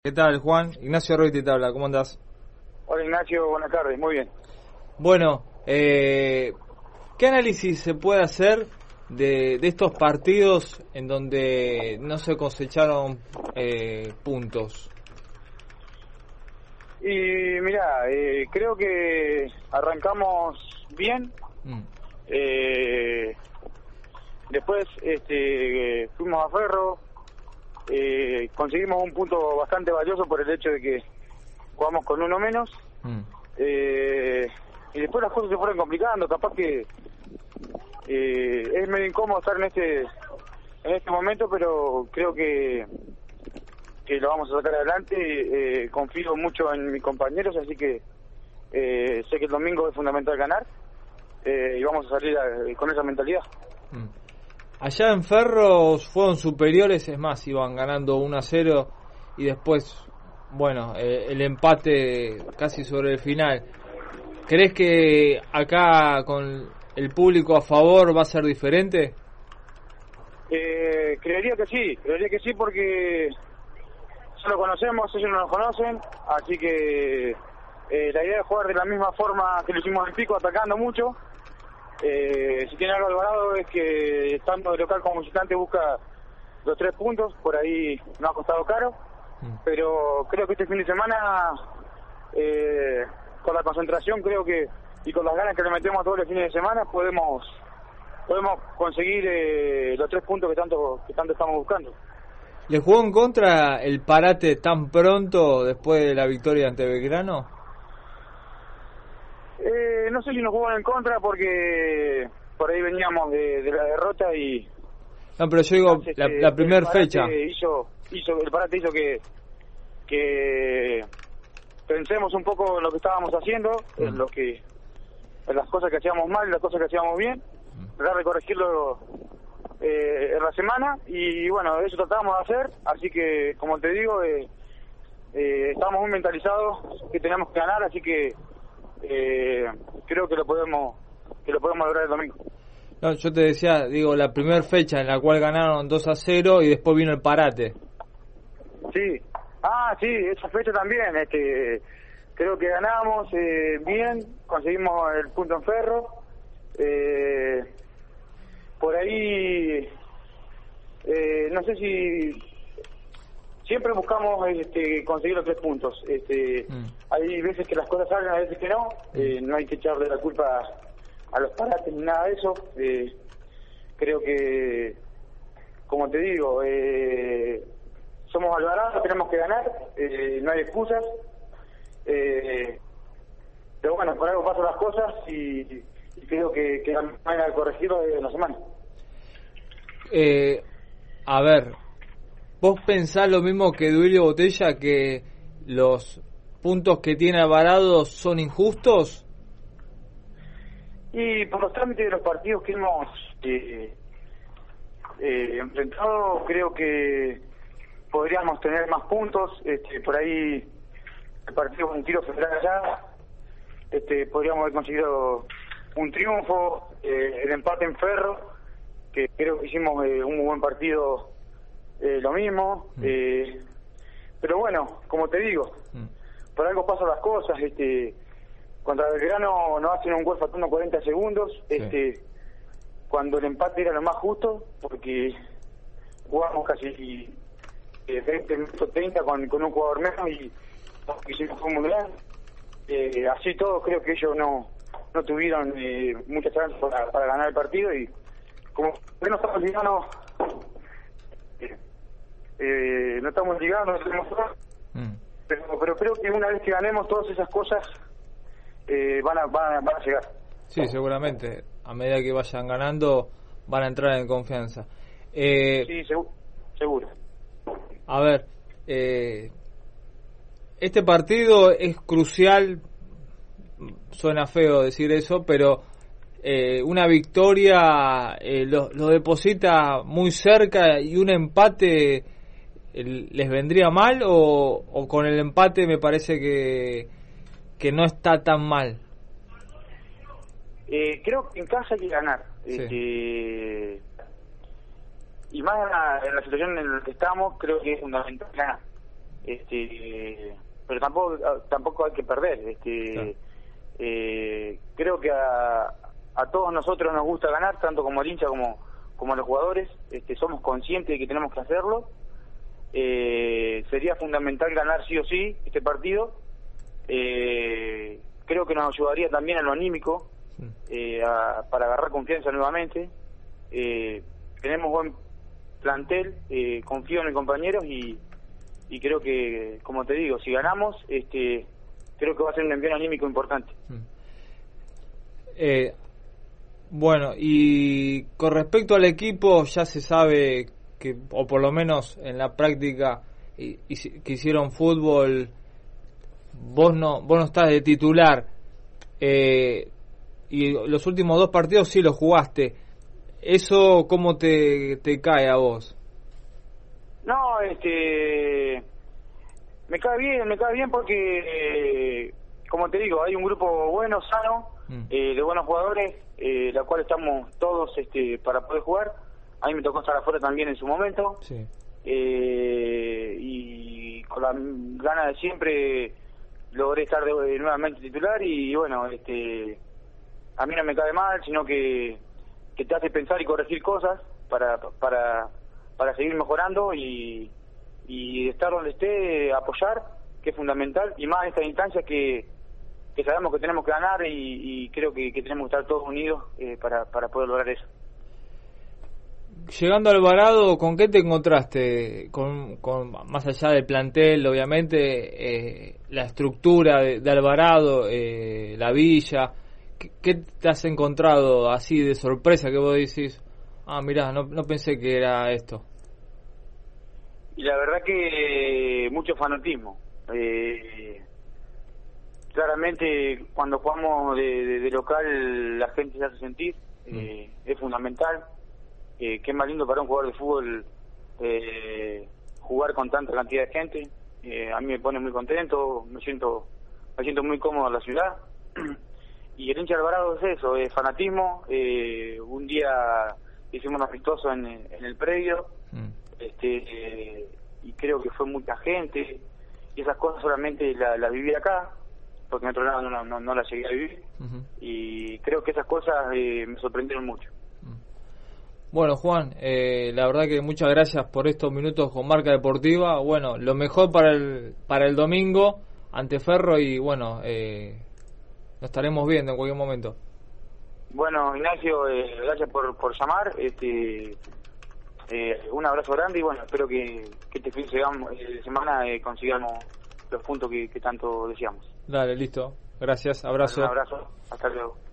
¿Qué tal, Juan? Ignacio Roy te habla, ¿cómo andás? Hola Ignacio, buenas tardes, muy bien. Bueno, ¿qué análisis se puede hacer de estos partidos en donde no se cosecharon puntos? Y mirá, creo que arrancamos bien. Mm, Después fuimos a Ferro, conseguimos un punto bastante valioso por el hecho de que jugamos con uno menos. mm. Y después las cosas se fueron complicando, capaz que es medio incómodo estar en este momento, pero creo que lo vamos a sacar adelante. Confío mucho en mis compañeros, así que sé que el domingo es fundamental ganar y vamos a salir con esa mentalidad. Mm. Allá en Ferro fueron superiores, es más, iban ganando 1-0 y después, bueno, el empate casi sobre el final. ¿Crees que acá con el público a favor va a ser diferente? Creería que sí porque ya lo conocemos, ellos no nos conocen, así que la idea es jugar de la misma forma que lo hicimos en Pico, atacando mucho. Si tiene algo Alvarado es que tanto de local como visitante busca los 3 puntos, por ahí nos ha costado caro, pero creo que este fin de semana con la concentración y con las ganas que le metemos todos los fines de semana podemos conseguir los 3 puntos que tanto estamos buscando. ¿Le jugó en contra el parate tan pronto después de la victoria ante Belgrano? No sé si nos juegan en contra porque por ahí veníamos de la derrota y... No, pero yo digo la primera fecha. El parate hizo que pensemos un poco en lo que estábamos haciendo, en las cosas que hacíamos mal y las cosas que hacíamos bien, tratar de corregirlo en la semana y bueno, eso tratamos de hacer, así que como te digo, estamos muy mentalizados que tenemos que ganar, así que creo que lo podemos lograr el domingo. No, yo te decía, digo, la primera fecha en la cual ganaron 2-0 y después vino el parate. Sí, sí, esa fecha también, creo que ganamos bien, conseguimos el punto en Ferro, por ahí, no sé si siempre buscamos conseguir los 3 puntos. Hay veces que las cosas salen, a veces que no. No hay que echarle la culpa a los parates ni nada de eso. Creo que, como te digo, somos Alvarado, tenemos que ganar, no hay excusas. Pero bueno, por algo pasan las cosas y creo que la manera de corregirlo es en la semana. A ver, ¿vos pensás lo mismo que Duilio Botella, que los puntos que tiene Alvarado son injustos? Y por los trámites de los partidos que hemos enfrentado, creo que podríamos tener más puntos. Por ahí el partido con un tiro federal allá, podríamos haber conseguido un triunfo, el empate en Ferro, que creo que hicimos un muy buen partido, lo mismo. Pero bueno, como te digo, por algo pasan las cosas. Contra Belgrano nos hacen un gol faltando 40 segundos, cuando el empate era lo más justo, porque jugamos casi 20 minutos 30 con un jugador menos y hicimos fue un mundial. Así todo, creo que ellos no tuvieron muchas chances para ganar el partido y como no estamos ligados, no estamos ligados, no tenemos pero creo que una vez que ganemos todas esas cosas van a llegar. Sí, seguramente. A medida que vayan ganando, van a entrar en confianza. Sí, seguro. A ver, este partido es crucial. Suena feo decir eso, pero una victoria lo deposita muy cerca y un empate les vendría mal o con el empate me parece que no está tan mal. Creo que en casa hay que ganar. Sí. Y más en la situación en la que estamos, creo que es fundamental ganar. pero tampoco hay que perder. Claro. Creo que a todos nosotros nos gusta ganar, tanto como el hincha como los jugadores. Somos conscientes de que tenemos que hacerlo. Sería fundamental ganar sí o sí este partido. Creo que nos ayudaría también en lo anímico, para agarrar confianza nuevamente. Tenemos buen plantel, confío en mis compañeros y creo que, como te digo, si ganamos, creo que va a ser un envío anímico importante. Bueno, y con respecto al equipo, ya se sabe que, o por lo menos en la práctica que hicieron fútbol, vos no estás de titular, y los últimos 2 partidos sí los jugaste. ¿Eso cómo te cae a vos? No, me cae bien porque, como te digo, hay un grupo bueno, sano, de buenos jugadores, la cual estamos todos para poder jugar. A mí me tocó estar afuera también en su momento. Sí. Y con la gana de siempre logré estar nuevamente titular y bueno, a mí no me cae mal, sino que te hace pensar y corregir cosas para seguir mejorando y estar donde esté, apoyar, que es fundamental, y más en estas instancias que sabemos que tenemos que ganar y creo que tenemos que estar todos unidos para poder lograr eso. Llegando a Alvarado, ¿con qué te encontraste? Con más allá del plantel, obviamente, la estructura de Alvarado, la villa, ¿qué te has encontrado así de sorpresa que vos decís, mirá, no pensé que era esto? Y la verdad que mucho fanatismo. Claramente cuando jugamos de local la gente se hace sentir, es fundamental. Qué más lindo para un jugador de fútbol jugar con tanta cantidad de gente. A mí me pone muy contento, me siento muy cómodo en la ciudad. Y el hincha de Alvarado es eso, es fanatismo. Un día hicimos un amistoso en el predio, y creo que fue mucha gente, y esas cosas solamente las viví acá, porque en otro lado no las llegué a vivir, y creo que esas cosas me sorprendieron mucho. Bueno, Juan, la verdad que muchas gracias por estos minutos con Marca Deportiva. Bueno, lo mejor para el domingo ante Ferro y bueno, nos estaremos viendo en cualquier momento. Bueno, Ignacio, gracias por llamar. Un abrazo grande y bueno, espero que este fin de semana consigamos los puntos que tanto deseamos. Dale, listo. Gracias, abrazo. Un abrazo, hasta luego.